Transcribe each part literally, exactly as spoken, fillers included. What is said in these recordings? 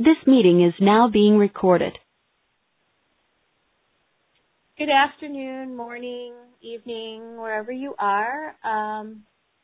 This meeting is now being recorded. Good afternoon, morning, evening, wherever you are. Um,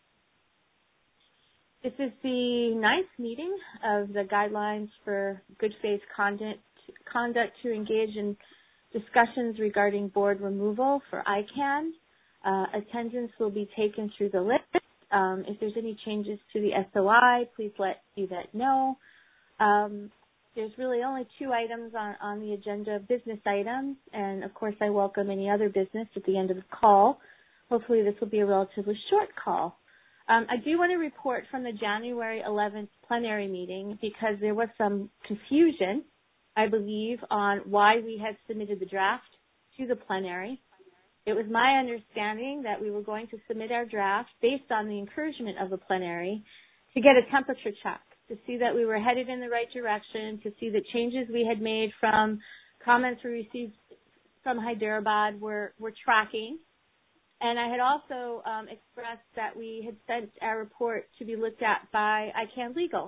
this is the ninth meeting of the Guidelines for Good Faith Conduct, conduct to engage in discussions regarding board removal for I CANN. Uh, attendance will be taken through the list. Um, if there's any changes to the S O I, please let Yvette know. Um, there's really only two items on, on the agenda, business items, and of course I welcome any other business at the end of the call. Hopefully this will be a relatively short call. Um, I do want to report from the January eleventh plenary meeting because there was some confusion, I believe, on why we had submitted the draft to the plenary. It was my understanding that we were going to submit our draft based on the encouragement of the plenary to get a temperature check, to see that we were headed in the right direction, to see the changes we had made from comments we received from Hyderabad were, were tracking. And I had also um, expressed that we had sent our report to be looked at by I CANN Legal.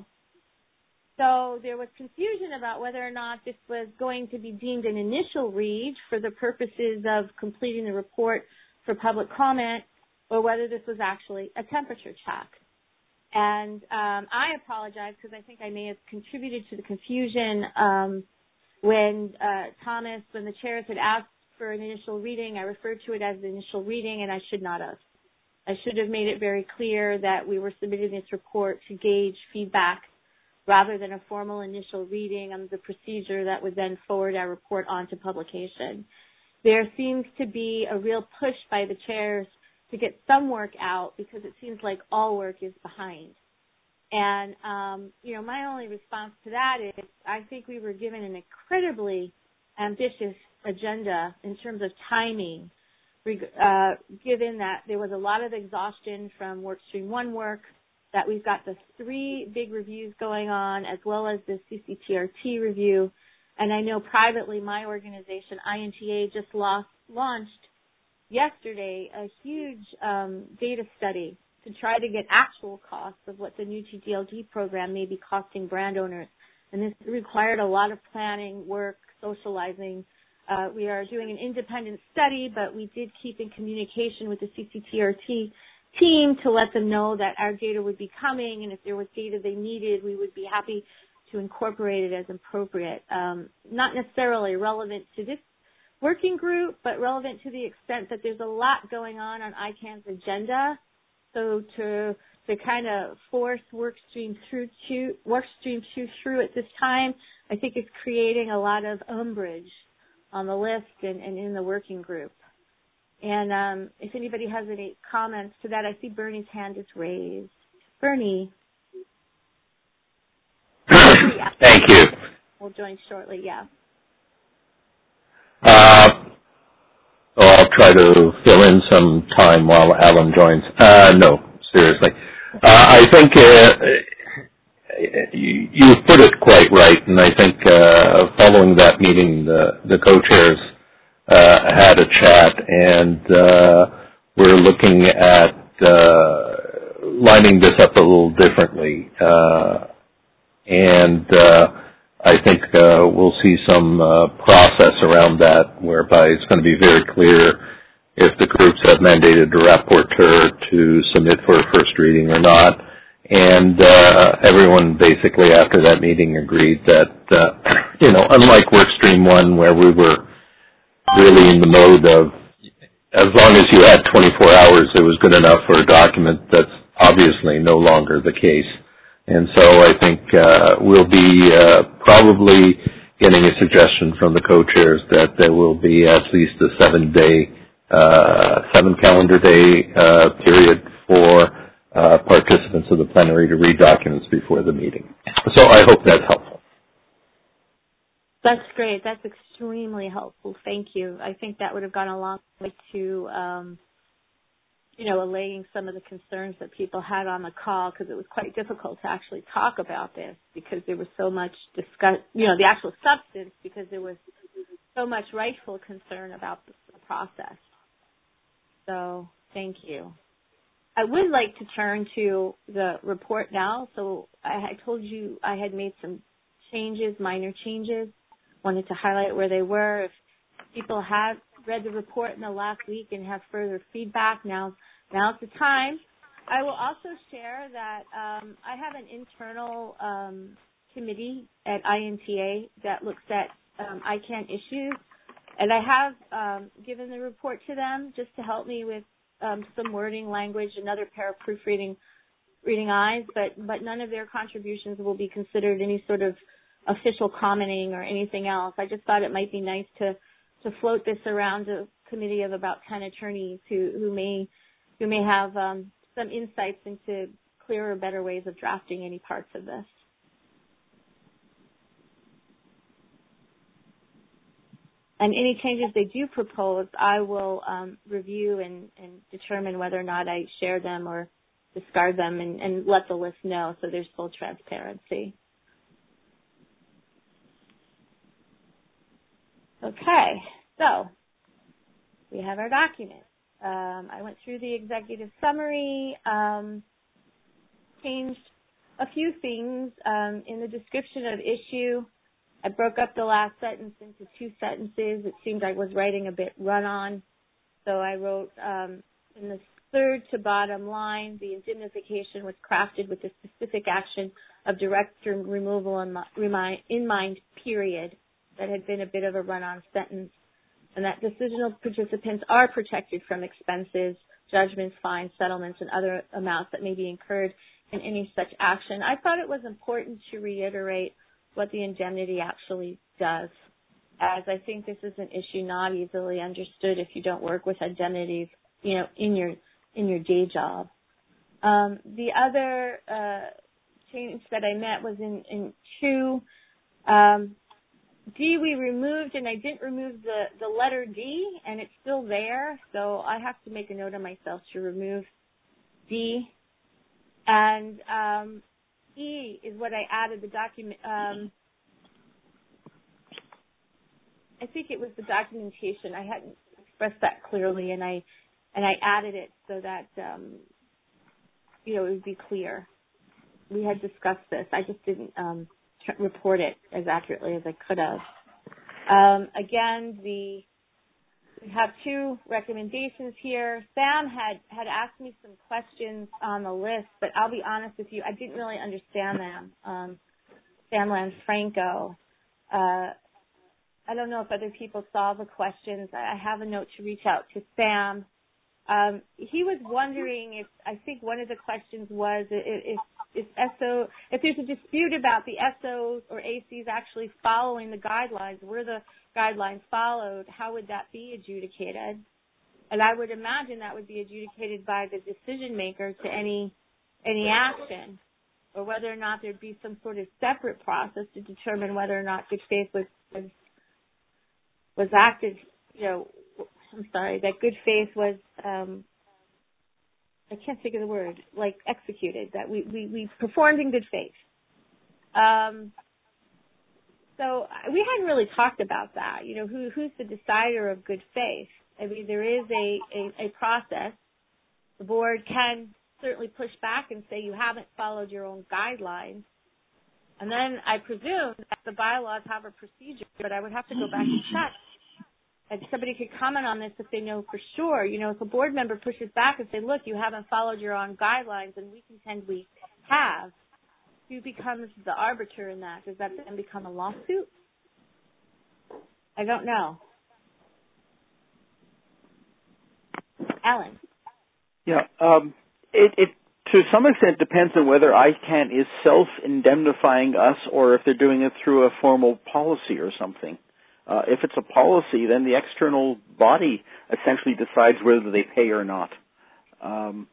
So there was confusion about whether or not this was going to be deemed an initial read for the purposes of completing the report for public comment, or whether this was actually a temperature check. And um, I apologize because I think I may have contributed to the confusion um, when uh, Thomas, when the chairs had asked for an initial reading, I referred to it as the initial reading, and I should not have. I should have made it very clear that we were submitting this report to gauge feedback rather than a formal initial reading on the procedure that would then forward our report on to publication. There seems to be a real push by the chairs to get some work out because it seems like all work is behind. And, um, you know, my only response to that is I think we were given an incredibly ambitious agenda in terms of timing, uh, given that there was a lot of exhaustion from Workstream one work, that we've got the three big reviews going on, as well as the C C T R T review. And I know privately my organization, I N T A, just lost, launched yesterday a huge um, data study to try to get actual costs of what the new T D L D program may be costing brand owners. And this required a lot of planning, work, socializing. Uh, we are doing an independent study, but we did keep in communication with the C C T R T team to let them know that our data would be coming, and if there was data they needed, we would be happy to incorporate it as appropriate. Um, not necessarily relevant to this working group, but relevant to the extent that there's a lot going on on I CANN's agenda. So to to kind of force Workstream through to Workstream two through at this time, I think it's creating a lot of umbrage on the list and, and in the working group. And um, if anybody has any comments to that, I see Bernie's hand is raised. Bernie. Thank you. We'll join shortly, yeah. Uh, so I'll try to fill in some time while Alan joins. Uh, no, seriously. Uh, I think uh, you, you put it quite right, and I think uh, following that meeting, the, the co-chairs Uh, had a chat, and uh, we're looking at uh, lining this up a little differently. Uh, and uh, I think uh, we'll see some uh, process around that, whereby it's going to be very clear if the groups have mandated a rapporteur to submit for a first reading or not. And uh, everyone basically after that meeting agreed that, uh, you know, unlike Workstream one, where we were really in the mode of, as long as you had twenty-four hours, it was good enough for a document. That's obviously no longer the case. And so I think uh, we'll be uh, probably getting a suggestion from the co-chairs that there will be at least a seven-day, uh, seven calendar day uh, period for uh, participants of the plenary to read documents before the meeting. So I hope that's helpful. That's great. That's extremely helpful. Thank you. I think that would have gone a long way to, um, you know, allaying some of the concerns that people had on the call, because it was quite difficult to actually talk about this because there was so much discuss, you know, the actual substance, because there was so much rightful concern about the, the process. So thank you. I would like to turn to the report now. So I had told you I had made some changes, minor changes. Wanted to highlight where they were. If people have read the report in the last week and have further feedback, now now's the time. I will also share that um, I have an internal um, committee at I N T A that looks at um, I CAN issues, and I have um, given the report to them just to help me with um, some wording, language, another pair of proofreading reading eyes, but, but none of their contributions will be considered any sort of official commenting or anything else. I just thought it might be nice to, to float this around a committee of about ten attorneys who, who may who may have um, some insights into clearer, better ways of drafting any parts of this. And any changes they do propose, I will um, review and, and determine whether or not I share them or discard them and, and let the list know so there's full transparency. Okay, so we have our document. Um, I went through the executive summary, um, changed a few things um, in the description of issue. I broke up the last sentence into two sentences. It seemed I was writing a bit run-on, so I wrote um, in the third to bottom line, the indemnification was crafted with the specific action of director removal in mind, period. That had been a bit of a run-on sentence. And that decisional participants are protected from expenses, judgments, fines, settlements, and other amounts that may be incurred in any such action. I thought it was important to reiterate what the indemnity actually does, as I think this is an issue not easily understood if you don't work with indemnities, you know, in your in your day job. Um, the other uh, change that I met was in, in two. Um, D we removed, and I didn't remove the, the letter D, and it's still there, so I have to make a note of myself to remove D. And um, E is what I added the document. Um, I think it was the documentation. I hadn't expressed that clearly, and I and I added it so that um, you know it would be clear. We had discussed this. I just didn't um, report it as accurately as I could have. Um, again, the we have two recommendations here. Sam had, had asked me some questions on the list, but I'll be honest with you, I didn't really understand them. Um, Sam Lanfranco. Uh, I don't know if other people saw the questions. I have a note to reach out to Sam. Um, he was wondering if, I think one of the questions was if, if S O, if there's a dispute about the S Os or A Cs actually following the guidelines, were the guidelines followed, how would that be adjudicated? And I would imagine that would be adjudicated by the decision maker to any, any action, or whether or not there'd be some sort of separate process to determine whether or not good faith was, was, was acted, you know, I'm sorry, that good faith was, um, I can't think of the word, like executed, that we, we, we performed in good faith. Um, so we hadn't really talked about that, you know, who, who's the decider of good faith? I mean, there is a, a, a process. The board can certainly push back and say you haven't followed your own guidelines. And then I presume that the bylaws have a procedure, but I would have to go back and check. And somebody could comment on this if they know for sure. You know, if a board member pushes back and say, look, you haven't followed your own guidelines, and we contend we have, who becomes the arbiter in that? Does that then become a lawsuit? I don't know. Alan? Yeah, um, it, it to some extent depends on whether I CAN is self-indemnifying us or if they're doing it through a formal policy or something. Uh, if it's a policy, then the external body essentially decides whether they pay or not. Um,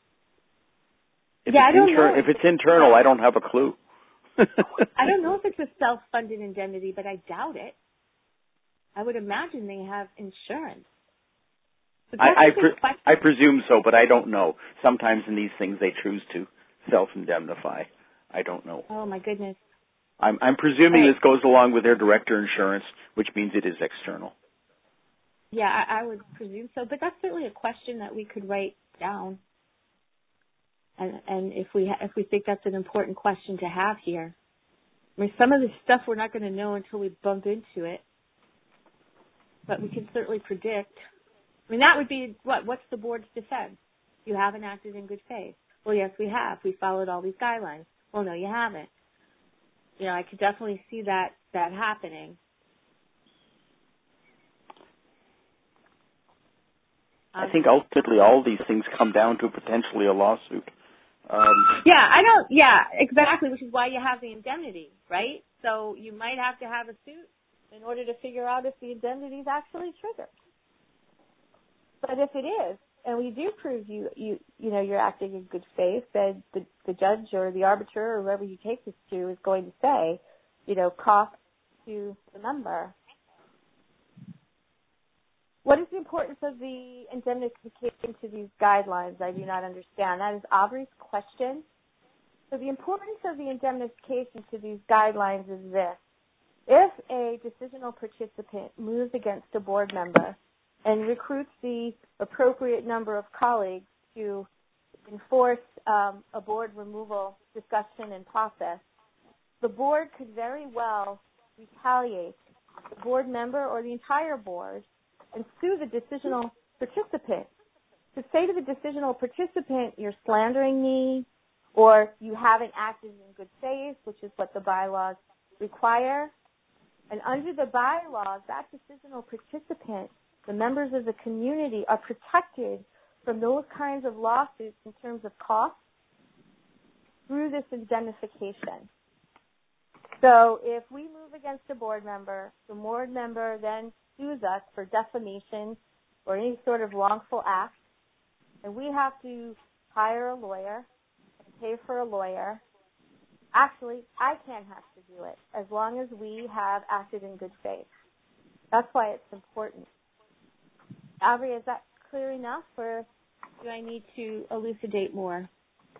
if yeah, it's I don't inter- know. If it's internal, I don't have a clue. I don't know if it's a self-funded indemnity, but I doubt it. I would imagine they have insurance. I, I, pre- I presume so, but I don't know. Sometimes in these things they choose to self-indemnify. I don't know. Oh, my goodness. I'm, I'm presuming right. this goes along with their director insurance, which means it is external. Yeah, I, I would presume so, but that's certainly a question that we could write down. And, and if we ha- if we think that's an important question to have here. I mean, some of the stuff we're not going to know until we bump into it, but we can certainly predict. I mean, that would be, what? What's the board's defense? You haven't acted in good faith. Well, yes, we have. We followed all these guidelines. Well, no, you haven't. You know, I could definitely see that, that happening. I think ultimately all these things come down to potentially a lawsuit. Um, yeah, I don't, yeah, exactly, which is why you have the indemnity, right? So you might have to have a suit in order to figure out if the indemnity is actually triggered. But if it is, and we do prove you, you, you know, you're acting in good faith, then the, the judge or the arbiter or whoever you take this to is going to say, you know, cost to the member. What is the importance of the indemnification to these guidelines? I do not understand. That is Aubrey's question. So the importance of the indemnification to these guidelines is this. If a decisional participant moves against a board member and recruits the appropriate number of colleagues to enforce um, a board removal discussion and process, the board could very well retaliate the board member or the entire board and sue the decisional participant. To say to the decisional participant, you're slandering me, or you haven't acted in good faith, which is what the bylaws require. And under the bylaws, that decisional participant, the members of the community, are protected from those kinds of lawsuits in terms of costs through this indemnification. So if we move against a board member, the board member then sues us for defamation or any sort of wrongful act, and we have to hire a lawyer and pay for a lawyer. Actually, I can't have to do it as long as we have acted in good faith. That's why it's important. Aubrey, is that clear enough, or do I need to elucidate more?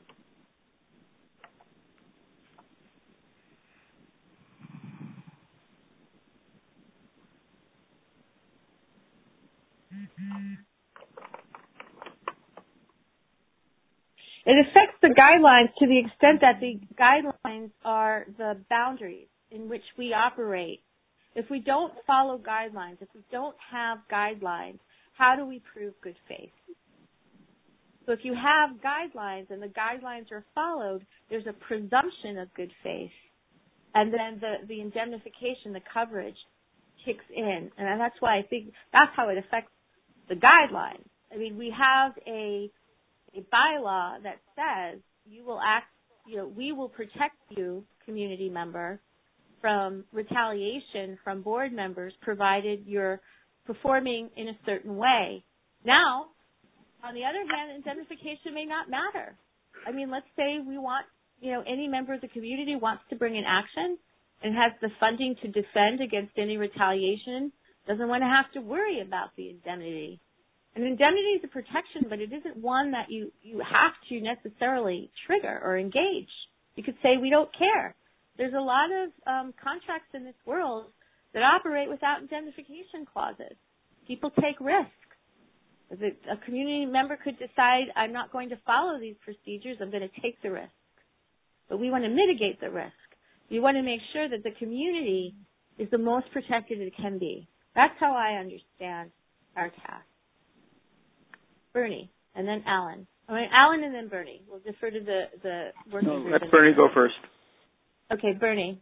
It affects the guidelines to the extent that the guidelines are the boundaries in which we operate. If we don't follow guidelines, if we don't have guidelines, how do we prove good faith? So if you have guidelines and the guidelines are followed, there's a presumption of good faith. And then the, the indemnification, the coverage kicks in. And that's why I think that's how it affects the guidelines. I mean, we have a a bylaw that says you will act, you know, we will protect you, community member, from retaliation from board members provided you're performing in a certain way. Now, on the other hand, indemnification may not matter. I mean, let's say we want, you know, any member of the community wants to bring an action and has the funding to defend against any retaliation, doesn't want to have to worry about the indemnity. An indemnity is a protection, but it isn't one that you, you have to necessarily trigger or engage. You could say, we don't care. There's a lot of um, contracts in this world that operate without indemnification clauses. People take risks. A community member could decide, I'm not going to follow these procedures, I'm going to take the risk. But we want to mitigate the risk. We want to make sure that the community is the most protected it can be. That's how I understand our task. Bernie, and then Alan. I mean, Alan and then Bernie. We'll defer to the, the working no, group. Let Bernie go first. Okay, Bernie.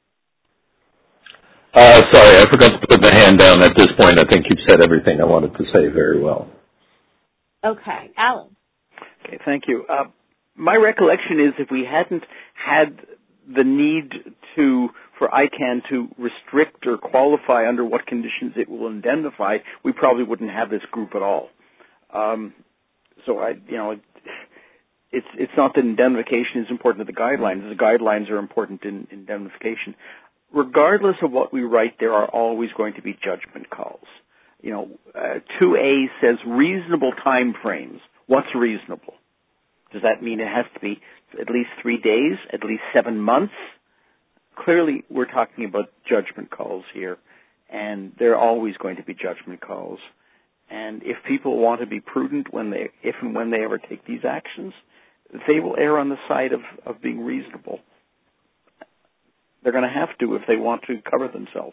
Uh, sorry, I forgot to put my hand down at this point. I think you've said everything I wanted to say very well. Okay, Alan. Okay, thank you. Uh, my recollection is if we hadn't had the need to, for I CAN to restrict or qualify under what conditions it will indemnify, we probably wouldn't have this group at all. Um, so I, you know, it, it's it's not that indemnification is important to the guidelines. The guidelines are important in indemnification. Regardless of what we write, there are always going to be judgment calls. You know, uh, two A says reasonable time frames. What's reasonable? Does that mean it has to be at least three days, at least seven months? Clearly, we're talking about judgment calls here, and there are always going to be judgment calls. And if people want to be prudent when they, if and when they ever take these actions, they will err on the side of, of being reasonable. they're going to have to if they want to cover themselves.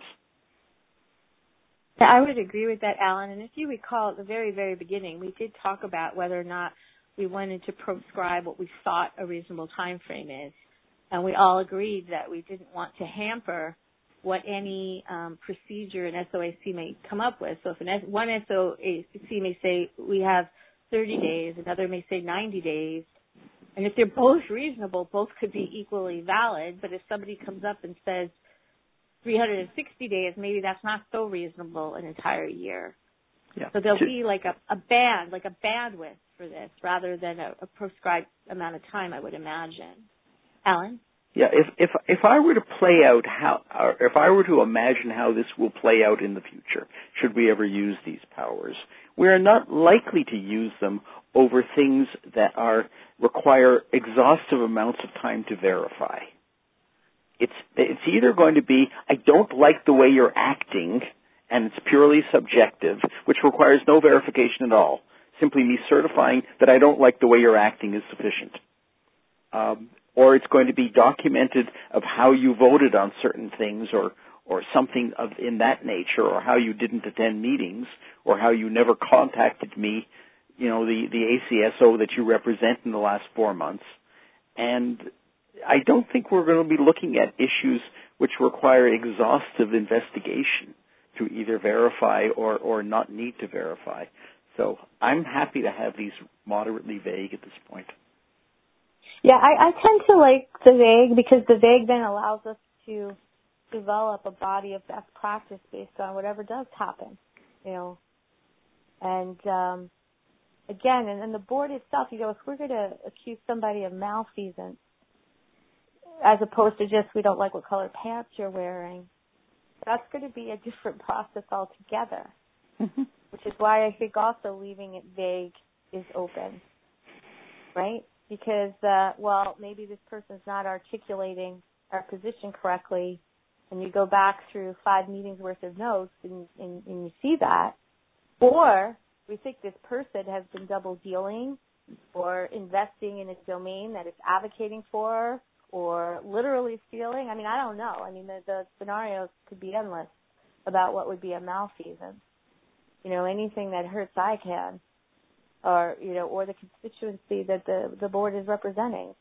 Yeah, I would agree with that, Alan. And if you recall at the very, very beginning, we did talk about whether or not we wanted to prescribe what we thought a reasonable time frame is. And we all agreed that we didn't want to hamper what any um, procedure an S O A C may come up with. So if an S- one S O A C may say we have thirty days, another may say ninety days, and if they're both reasonable, both could be equally valid. But if somebody comes up and says three hundred sixty days, maybe that's not so reasonable an entire year. Yeah. So there'll be like a, a band, like a bandwidth for this rather than a, a prescribed amount of time, I would imagine. Alan? Yeah, if if if I were to play out how, or if I were to imagine how this will play out in the future, should we ever use these powers, we are not likely to use them over things that are require exhaustive amounts of time to verify. It's it's either going to be, I don't like the way you're acting, and it's purely subjective, which requires no verification at all. Simply me certifying that I don't like the way you're acting is sufficient. Um, or it's going to be documented of how you voted on certain things, or or something of in that nature, or how you didn't attend meetings, or how you never contacted me, you know, the, the A C S O that you represent in the last four months. And I don't think we're going to be looking at issues which require exhaustive investigation to either verify or, or not need to verify. So I'm happy to have these moderately vague at this point. Yeah, I, I tend to like the vague because the vague then allows us to develop a body of best practice based on whatever does happen, you know. And um, again, and then the board itself, you know, if we're going to accuse somebody of malfeasance, as opposed to just we don't like what color pants you're wearing, that's going to be a different process altogether, mm-hmm. which is why I think also leaving it vague is open, right? Because, uh, well, maybe this person's not articulating our position correctly, and you go back through five meetings worth of notes and, and, and you see that, or we think this person has been double dealing or investing in a domain that it's advocating for, or literally stealing. I mean, I don't know. I mean, the, the scenarios could be endless about what would be a malfeasance. You know, anything that hurts I can, or, you know, or the constituency that the, the board is representing.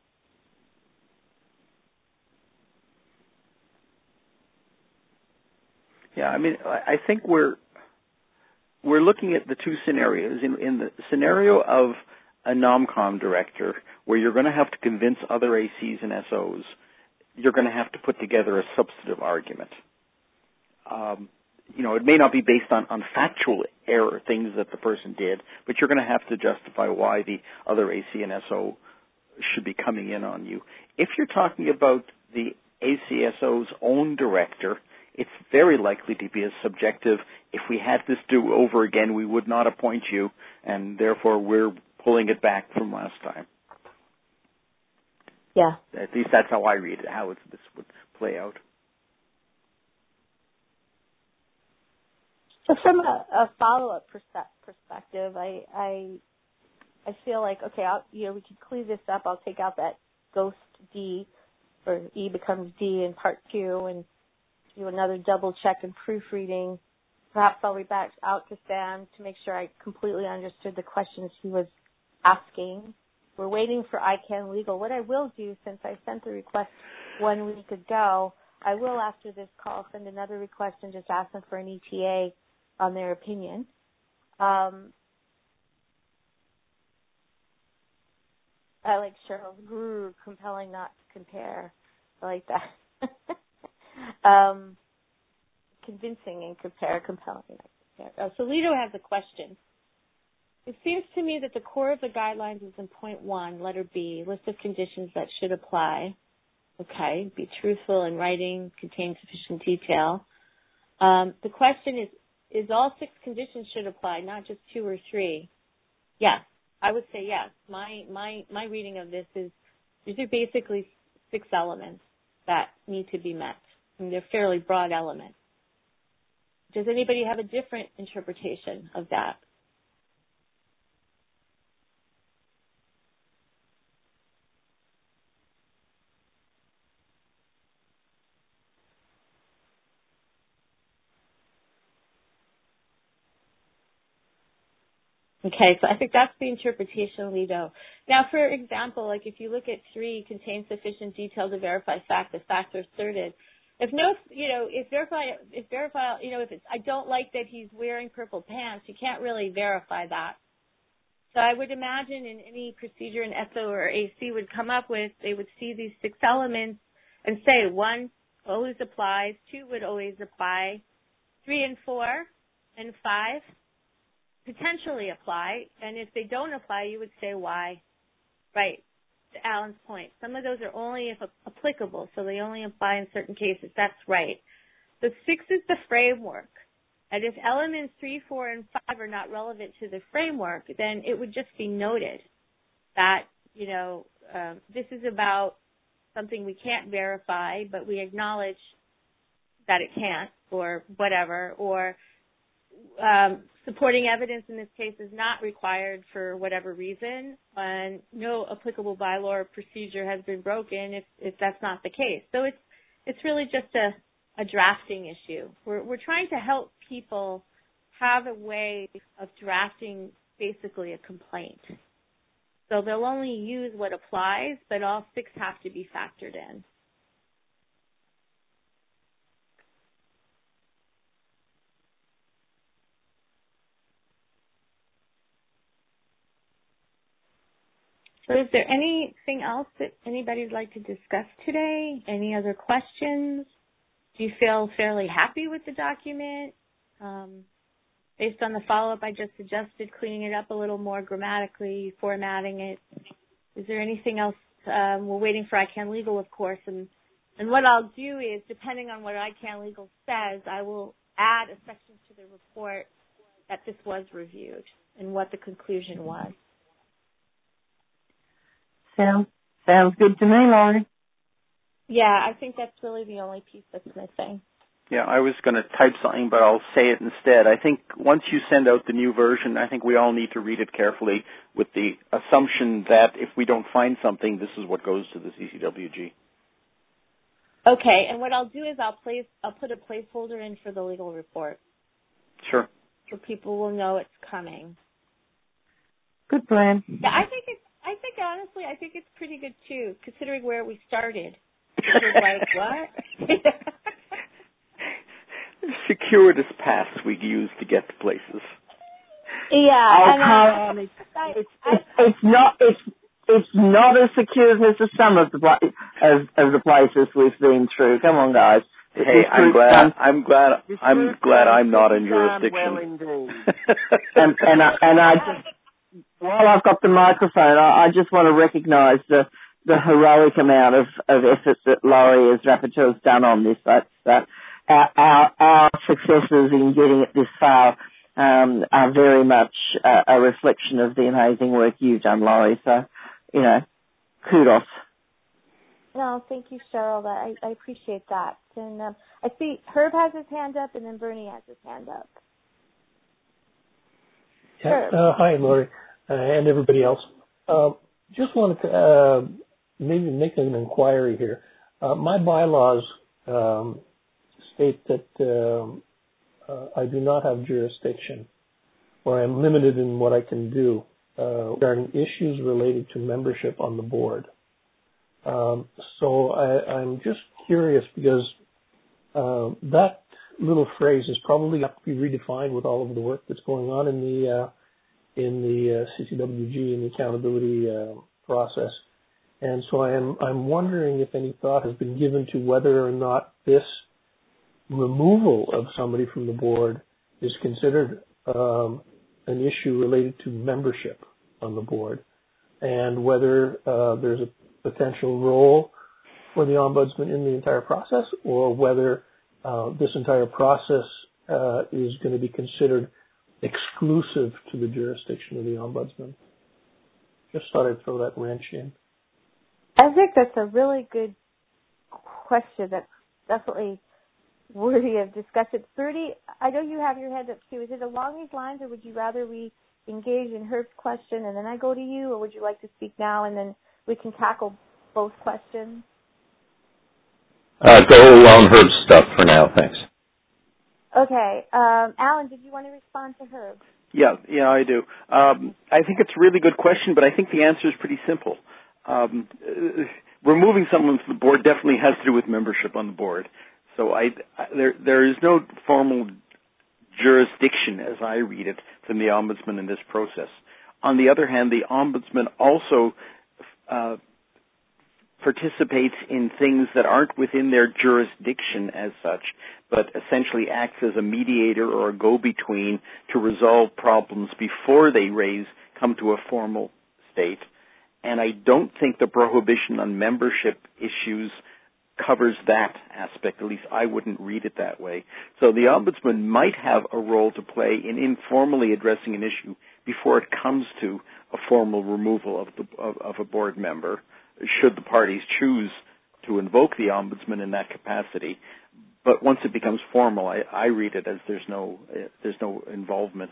Yeah, I mean, I think we're we're looking at the two scenarios. In, in the scenario of a NOMCOM director, where you're going to have to convince other A Cs and S Os, you're going to have to put together a substantive argument. Um, you know, it may not be based on, on factual error, things that the person did, but you're going to have to justify why the other A C and S O should be coming in on you. If you're talking about the A C S O's own director, it's very likely to be as subjective. If we had this do over again, we would not appoint you, and therefore we're pulling it back from last time. Yeah. At least that's how I read it, how it's, this would play out. So from a, a follow-up perspective, I, I I feel like, okay, I'll, you know, we can clean this up. I'll take out that ghost D, or E becomes D in part two, and do another double check and proofreading. Perhaps I'll reach back out to Sam to make sure I completely understood the questions he was asking. We're waiting for I CAN Legal. What I will do, since I sent the request one week ago, I will, after this call, send another request and just ask them for an E T A on their opinion. Um, I like Cheryl's guru, compelling not to compare. I like that. um, convincing and compare, compelling not to compare. Oh, so Lito has a question. It seems to me that the core of the guidelines is in point one, letter B, list of conditions that should apply. Okay, be truthful in writing, contain sufficient detail. Um, the question is, is all six conditions should apply, not just two or three? Yes, I would say yes. My my my reading of this is these are basically six elements that need to be met, and they're fairly broad elements. Does anybody have a different interpretation of that? Okay, so I think that's the interpretation, Lido. Now, for example, like if you look at three, contains sufficient detail to verify fact, the facts are asserted. If no, you know, if verify, if verify, you know, if it's, I don't like that he's wearing purple pants, you can't really verify that. So I would imagine in any procedure an S O or A C would come up with, they would see these six elements and say one always applies, two would always apply, three and four and five potentially apply, and if they don't apply, you would say why. Right, to Alan's point. Some of those are only if applicable, so they only apply in certain cases. That's right. The six is the framework. And if elements three, four, and five are not relevant to the framework, then it would just be noted that, you know, um, this is about something we can't verify, but we acknowledge that it can't, or whatever, or um, supporting evidence in this case is not required for whatever reason, and no applicable bylaw or procedure has been broken if, if that's not the case. So it's it's really just a a drafting issue. We're, we're trying to help people have a way of drafting basically a complaint. So they'll only use what applies, but all six have to be factored in. So is there anything else that anybody'd like to discuss today? Any other questions? Do you feel fairly happy with the document? Um, based on the follow-up I just suggested, cleaning it up a little more grammatically, formatting it. Is there anything else? Um, we're waiting for I CAN Legal, of course. And, and what I'll do is, depending on what I CAN Legal says, I will add a section to the report that this was reviewed and what the conclusion was. Sounds sounds good to me, Laurie. Yeah, I think that's really the only piece that's missing. Yeah, I was going to type something, but I'll say it instead. I think once you send out the new version, I think we all need to read it carefully with the assumption that if we don't find something, this is what goes to the C C W G. Okay, and what I'll do is I'll place I'll put a placeholder in for the legal report. Sure. So people will know it's coming. Good plan. Yeah, I think it's I think honestly, I think it's pretty good too, considering where we started. It was like, what? Circuitous paths we use to get to places. Yeah. Oh, and, come on. uh, It's, I, it's, I, it's, it's not it's it's not as circuitous as some of the pla- as as the places we've been through. Come on, guys. Hey, I'm glad. Done, I'm glad. I'm glad I'm not in jurisdiction. Well, indeed. and and I, and I just. While I've got the microphone, I, I just want to recognise the, the heroic amount of, of effort that Laurie as rapporteur has done on this. That's, uh, our, our, our successes in getting it this far um, are very much uh, a reflection of the amazing work you've done, Laurie. So, you know, kudos. No, thank you, Cheryl. I, I appreciate that. And um, I see Herb has his hand up, and then Bernie has his hand up. Yeah, uh, hi, Laurie. Uh, and everybody else. Uh, just wanted to uh, maybe make an inquiry here. Uh, my bylaws um, state that um, uh, I do not have jurisdiction, or I'm limited in what I can do uh, regarding issues related to membership on the board. Um, so I, I'm just curious because uh, that little phrase is probably got to be redefined with all of the work that's going on in the uh, in the uh, C C W G and the accountability uh, process. And so I'm, I'm wondering if any thought has been given to whether or not this removal of somebody from the board is considered um, an issue related to membership on the board, and whether uh, there's a potential role for the ombudsman in the entire process, or whether uh, this entire process uh, is going to be considered exclusive to the jurisdiction of the ombudsman. Just thought I'd throw that wrench in. I think that's a really good question. That's definitely worthy of discussion. Bertie, I know you have your hand up too. Is it along these lines, or would you rather we engage in Herb's question and then I go to you, or would you like to speak now and then we can tackle both questions? Uh, go on Herb's stuff for now, thanks. Okay. Um, Alan, did you want to respond to Herb? Yeah, yeah, I do. Um, I think it's a really good question, but I think the answer is pretty simple. Um, uh, removing someone from the board definitely has to do with membership on the board. So I, I, there, there is no formal jurisdiction, as I read it, from the Ombudsman in this process. On the other hand, the Ombudsman also uh, participates in things that aren't within their jurisdiction as such, but essentially acts as a mediator or a go-between to resolve problems before they raise, come to a formal state. And I don't think the prohibition on membership issues covers that aspect. At least I wouldn't read it that way. So the Ombudsman might have a role to play in informally addressing an issue before it comes to a formal removal of, the, of, of a board member, should the parties choose to invoke the Ombudsman in that capacity. But once it becomes formal, I, I read it as there's no uh, there's no involvement.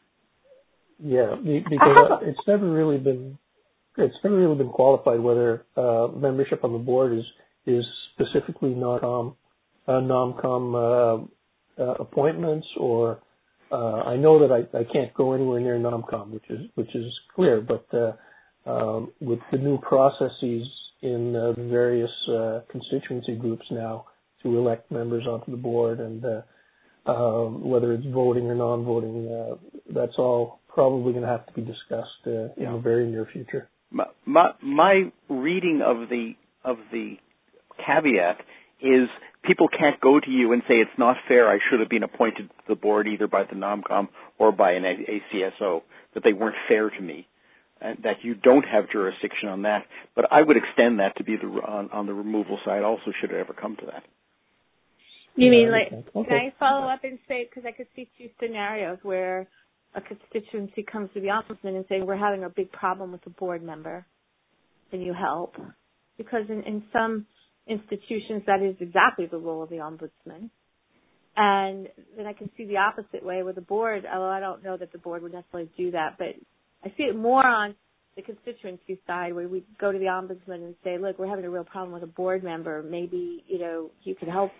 Yeah, because it's never really been it's never really been qualified whether uh, membership on the board is is specifically non-com uh, non-com uh, uh, appointments, or uh, I know that I, I can't go anywhere near non-com, which is which is clear, but uh, um, with the new processes in uh, the various uh, constituency groups now to elect members onto the board, and uh, um, whether it's voting or non-voting, uh, that's all probably going to have to be discussed uh, in yeah. the very near future. My, my, my reading of the of the caveat is people can't go to you and say it's not fair, I should have been appointed to the board either by the NOMCOM or by an A C S O, that they weren't fair to me, and that you don't have jurisdiction on that. But I would extend that to be the on, on the removal side also, should it ever come to that. You mean, like, okay. Can I follow up and say, because I could see two scenarios where a constituency comes to the ombudsman and saying, we're having a big problem with a board member, can you help? Because in, in some institutions, that is exactly the role of the ombudsman. And then I can see the opposite way with the board, although I don't know that the board would necessarily do that, but I see it more on the constituency side where we go to the ombudsman and say, look, we're having a real problem with a board member. Maybe, you know, you could help.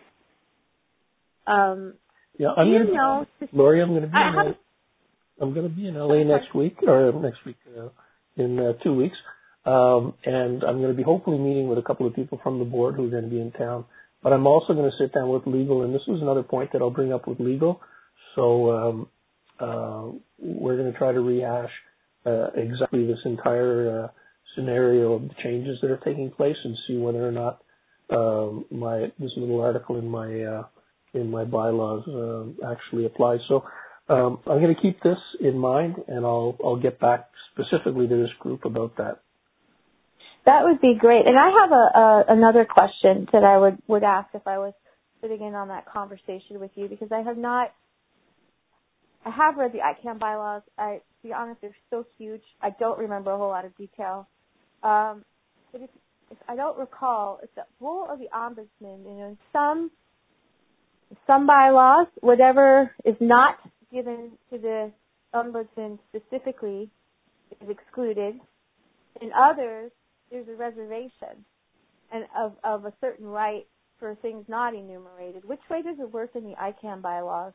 Um, yeah, I'm going to, Lori, I'm going to be in, have, I'm going to be in L A next week, or next week, uh, in uh, two weeks. Um, and I'm going to be hopefully meeting with a couple of people from the board who are going to be in town. But I'm also going to sit down with legal, and this is another point that I'll bring up with legal. So um, uh, we're going to try to rehash uh, exactly this entire uh, scenario of the changes that are taking place and see whether or not um, my this little article in my uh, in my bylaws uh, actually applies. So um, I'm going to keep this in mind, and I'll I'll get back specifically to this group about that. That would be great. And I have a, a another question that I would, would ask if I was sitting in on that conversation with you, because I have not, I have read the I CAN bylaws. I, to be honest, they're so huge. I don't remember a whole lot of detail. Um, but if, if I don't recall, it's the role of the ombudsman, you know, in some, some bylaws, whatever is not given to the ombudsman specifically is excluded. In others, there's a reservation and of, of a certain right for things not enumerated. Which way does it work in the I CAN bylaws?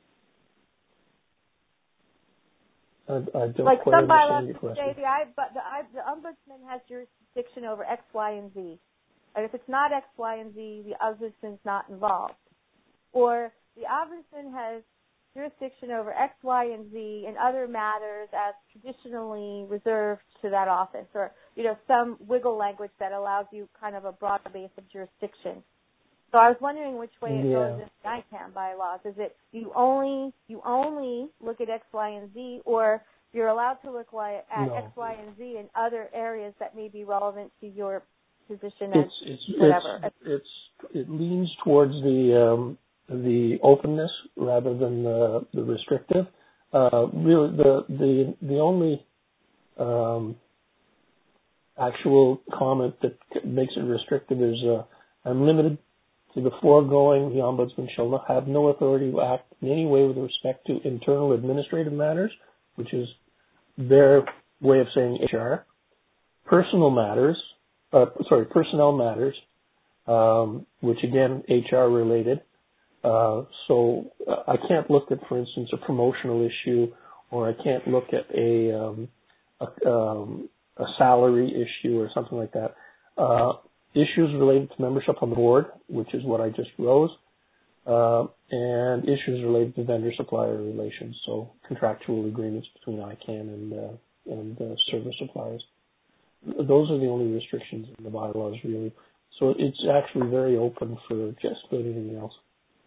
I, I don't like quite some bylaws say the, I, but the, I, the ombudsman has jurisdiction over X, Y, and Z. And if it's not X, Y, and Z, the ombudsman's not involved. Or the ombudsman has jurisdiction over X, Y, and Z and other matters as traditionally reserved to that office, or, you know, some wiggle language that allows you kind of a broad base of jurisdiction. So I was wondering which way it yeah. goes in the I CAN bylaws. Is it you only you only look at X, Y, and Z, or you're allowed to look at no. X, Y, and Z in other areas that may be relevant to your position it's, as it's, whatever? It's, it's, it leans towards the um, the openness rather than the, the restrictive. Uh, really, the the the only um, actual comment that makes it restrictive is uh, I'm limited to the foregoing. The ombudsman shall not have no authority to act in any way with respect to internal administrative matters, which is their way of saying H R, personal matters, uh, sorry, personnel matters, um, which again H R related. Uh, so uh, I can't look at, for instance, a promotional issue or I can't look at a, um, a, um, a salary issue or something like that. Uh, issues related to membership on the board, which is what I just rose, uh, and issues related to vendor-supplier relations, so contractual agreements between I CANN and, uh, and uh, service suppliers. Those are the only restrictions in the bylaws, really. So it's actually very open for just about anything else.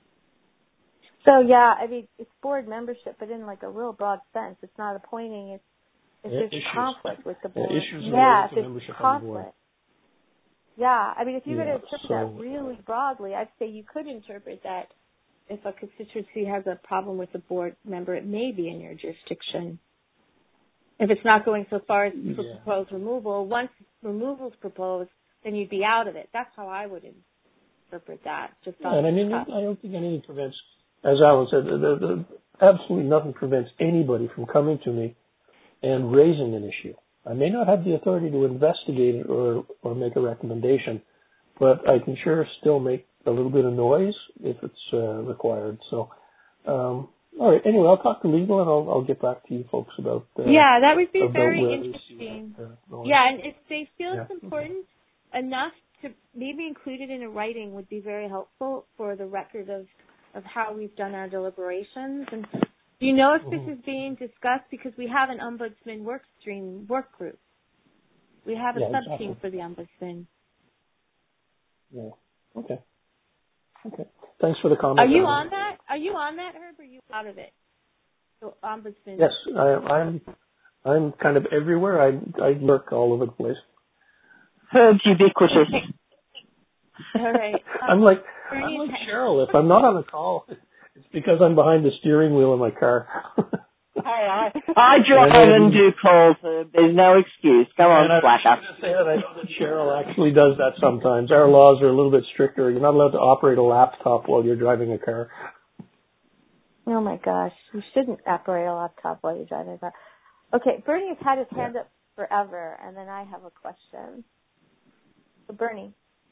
So yeah, I mean, it's board membership, but in like a real broad sense. It's not appointing. It's if yeah, there's issues. conflict with the board. Yeah, issues yeah, related to membership on the board. Yeah, I mean, if you're yeah, going to interpret so, that really broadly, I'd say you could interpret that if a constituency has a problem with a board member, it may be in your jurisdiction. If it's not going so far as to yeah. propose removal, once removal is proposed, then you'd be out of it. That's how I would interpret that. Just yeah, and I mean, I don't think anything prevents, as Alan said, the, the, the, absolutely nothing prevents anybody from coming to me and raising an issue. I may not have the authority to investigate it or, or make a recommendation, but I can sure still make a little bit of noise if it's uh, required. So, um, all right. Anyway, I'll talk to legal and I'll, I'll get back to you folks about. Uh, yeah, that would be about very interesting. That, uh, yeah, and if they feel yeah. it's important okay. enough to maybe include it in a writing would be very helpful for the record of, of how we've done our deliberations. And do you know if this mm-hmm. is being discussed? Because we have an ombudsman work stream work group. We have a yeah, sub-team exactly. for the ombudsman. Yeah. Okay. Okay. Thanks for the comment. Are you on that? Are you on that, Herb, or are you out of it? So ombudsman. Yes, I, I'm. I'm kind of everywhere. I I lurk all over the place. Herb's ubiquitous. All right. Um, I'm like I'm like Cheryl. If I'm not on a call, it's because I'm behind the steering wheel in my car. Hey, I, I drive and do calls. Uh, there's no excuse. Come on, slacker. I was going to say that I know that Cheryl actually does that sometimes. Our laws are a little bit stricter. You're not allowed to operate a laptop while you're driving a car. Oh, my gosh. You shouldn't operate a laptop while you're driving a car. Okay, Bernie has had his hand yeah. up forever, and then I have a question. So, Bernie.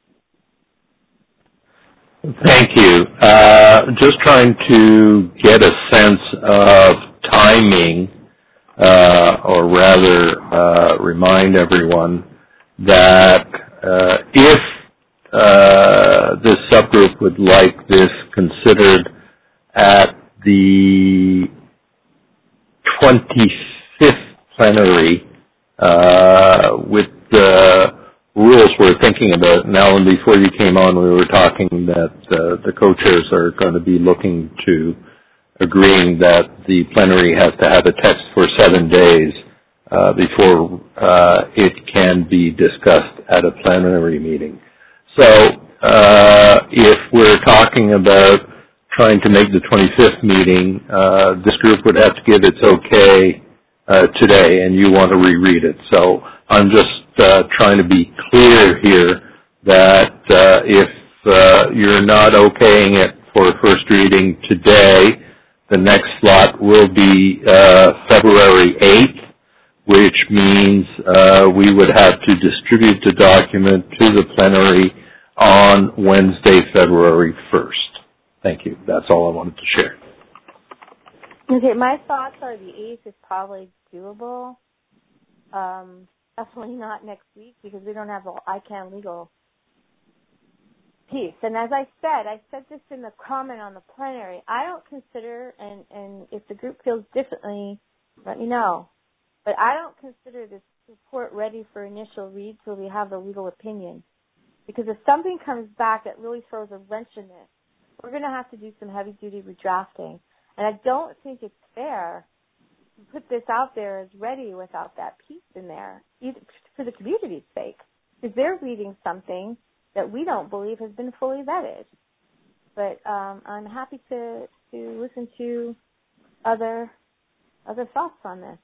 Thank you. Uh, just trying to get a sense of timing, uh, or rather uh, remind everyone that uh, if uh, this subgroup would like this considered at the twenty-fifth plenary uh, with the rules we're thinking about. And Alan, before you came on, we were talking that uh, the co-chairs are going to be looking to agreeing that the plenary has to have a text for seven days uh, before uh, it can be discussed at a plenary meeting. So uh, if we're talking about trying to make the twenty-fifth meeting, uh, this group would have to give its okay uh, today, and you want to reread it. So I'm just uh, trying to be clear here that uh, if uh, you're not okaying it for first reading today, the next slot will be uh, February eighth, which means uh, we would have to distribute the document to the plenary on Wednesday, February first. Thank you. That's all I wanted to share. Okay, my thoughts are the eighth is probably doable. Um, definitely not next week because we don't have the I CANN legal piece. And as I said, I said this in the comment on the plenary, I don't consider, and, and if the group feels differently, let me know, but I don't consider this report ready for initial read till we have the legal opinion. Because if something comes back that really throws a wrench in this, we're going to have to do some heavy-duty redrafting. And I don't think it's fair to put this out there as ready without that piece in there, either for the community's sake, because they're reading something that we don't believe has been fully vetted. But um, I'm happy to, to listen to other other thoughts on this.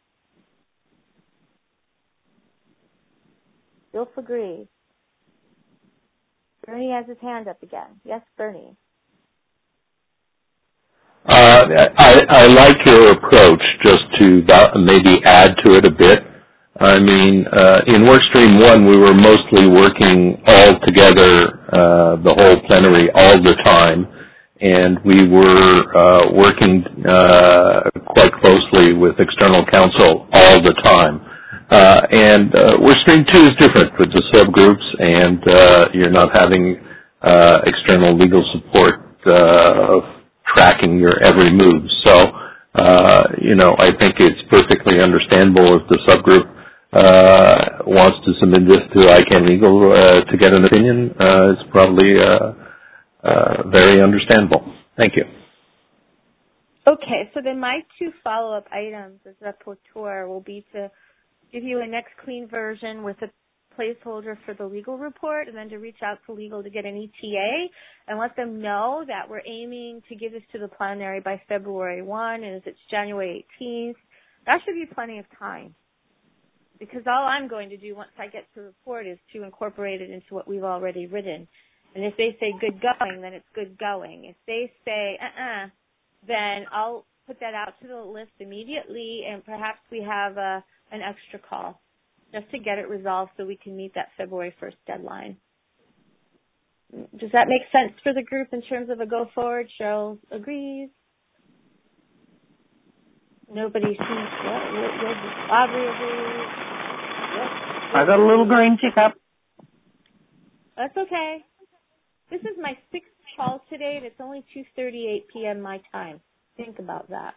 Dilf agrees. Bernie has his hand up again. Yes, Bernie. Uh, I, I like your approach, just to maybe add to it a bit. I mean, uh, in Workstream one, we were mostly working all together, uh, the whole plenary all the time, and we were uh, working uh, quite closely with external general counsel all the time. Uh, and uh, where Stream two is different with the subgroups, and uh, you're not having uh, external legal support uh, of tracking your every move. So, uh, you know, I think it's perfectly understandable if the subgroup uh, wants to submit this to ICANN Legal uh, to get an opinion. Uh, it's probably uh, uh, very understandable. Thank you. Okay, so then my two follow-up items as rapporteur will be to give you a next clean version with a placeholder for the legal report, and then to reach out to legal to get an E T A and let them know that we're aiming to give this to the plenary by February first, and as it's January eighteenth, that should be plenty of time. Because all I'm going to do once I get to the report is to incorporate it into what we've already written. And if they say good going, then it's good going. If they say uh-uh, then I'll put that out to the list immediately, and perhaps we have a, an extra call just to get it resolved so we can meet that February first deadline. Does that make sense for the group in terms of a go forward? Cheryl agrees. Nobody seems to. Aubrey agrees. Yep. I got a little green tick up. That's okay. This is my sixth call today, and it's only two thirty-eight p.m. my time. Think about that.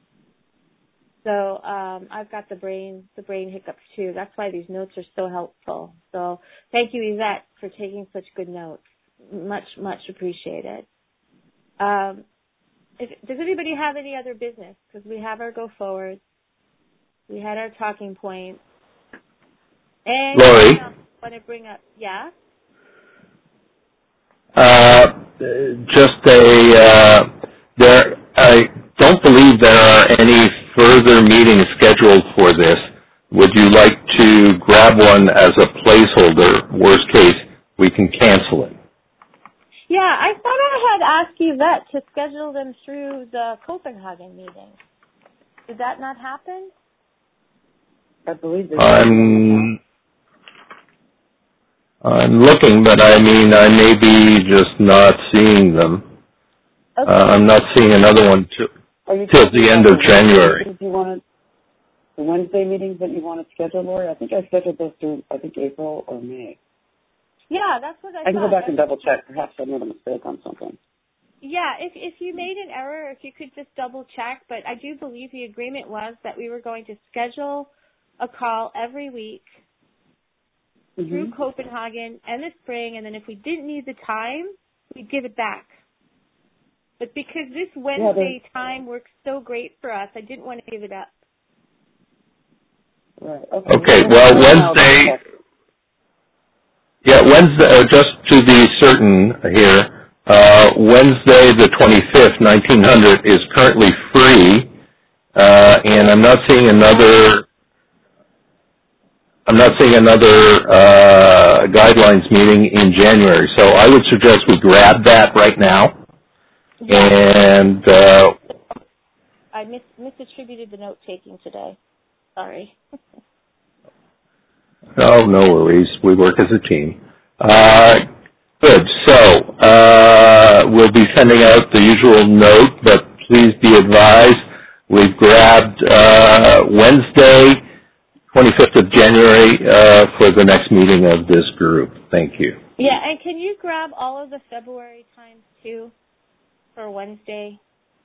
So um, I've got the brain the brain hiccups too. That's why these notes are so helpful. So thank you, Yvette, for taking such good notes. Much, much appreciated. Um, if, does anybody have any other business? Because we have our go forward. We had our talking points. And Lori? I want to bring up, yeah? Uh, just a, uh, there, I don't believe there are any further meetings scheduled for this. Would you like to grab one as a placeholder? Worst case, we can cancel it. Yeah, I thought I had asked Yvette to schedule them through the Copenhagen meeting. Did that not happen? I believe it. I'm, I'm looking, but I mean, I may be just not seeing them. Okay. Uh, I'm not seeing another one till, till the end of January. You wanted, the Wednesday meetings that you want to schedule, Lori? I think I scheduled those through, I think, April or May. Yeah, that's what I, I thought. can go back and double check. Perhaps I made a mistake on something. Yeah, if if you made an error, if you could just double check. But I do believe the agreement was that we were going to schedule a call every week mm-hmm. through Copenhagen and the spring, and then if we didn't need the time, we'd give it back. But because this Wednesday yeah, time works so great for us, I didn't want to give it up. Right. Okay. Okay. Well, Wednesday. Yeah, Wednesday. Uh, just to be certain here, uh, Wednesday the twenty-fifth, nineteen hundred, is currently free, uh, and I'm not seeing another. I'm not seeing another uh, guidelines meeting in January. So I would suggest we grab that right now. Yeah. And uh, I mis- misattributed the note taking today. Sorry. Oh, no worries. We work as a team. Uh, good. So uh, we'll be sending out the usual note, but please be advised we've grabbed uh, Wednesday, twenty-fifth of January, uh, for the next meeting of this group. Thank you. Yeah, and can you grab all of the February times too for Wednesday?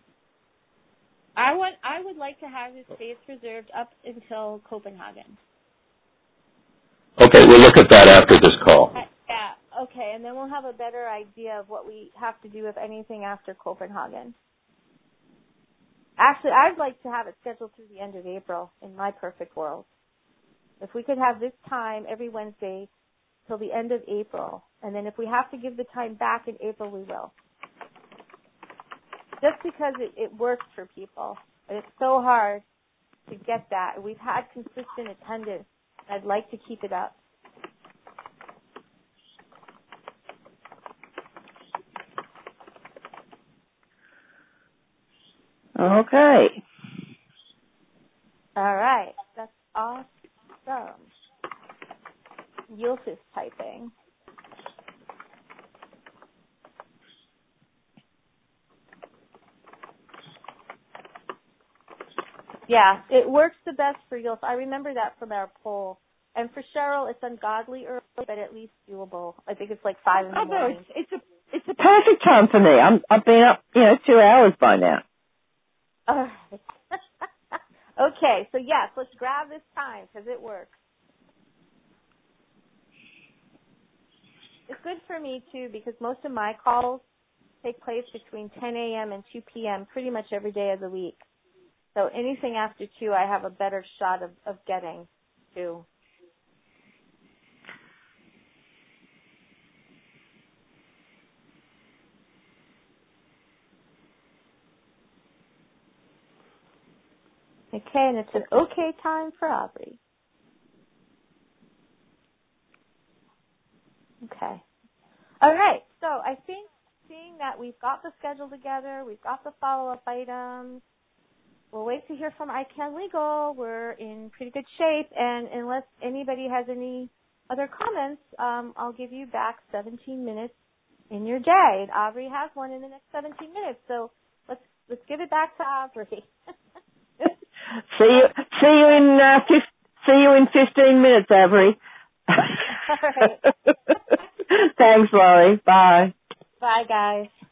I want. I would like to have this space reserved up until Copenhagen. Okay, we'll look at that after this call. Uh, yeah, okay, and then we'll have a better idea of what we have to do, if anything, after Copenhagen. Actually, I'd like to have it scheduled through the end of April in my perfect world. If we could have this time every Wednesday till the end of April, and then if we have to give the time back in April, we will. Just because it, it works for people. And it's so hard to get that. We've had consistent attendance. I'd like to keep it up. Okay. All right. That's awesome. Yulf is typing. Yeah, it works the best for you. I remember that from our poll. And for Cheryl, it's ungodly early, but at least doable. I think it's like five in the oh, no, morning. it's, it's a it's a perfect time for me. I'm I've been up, you know, two hours by now. All right. Okay, so yes, let's grab this time because it works. It's good for me too because most of my calls take place between ten a.m. and two p.m. pretty much every day of the week. So anything after two, I have a better shot of, of getting to. Okay, and it's an okay time for Aubrey. Okay. All right, so I think seeing that we've got the schedule together, we've got the follow-up items, we'll wait to hear from ICANN Legal. We're in pretty good shape, and unless anybody has any other comments, um, I'll give you back seventeen minutes in your day. And Aubrey has one in the next seventeen minutes, so let's let's give it back to Aubrey. see you, see you in uh, fif- see you in fifteen minutes, Avery. All right. Thanks, Laurie. Bye. Bye, guys.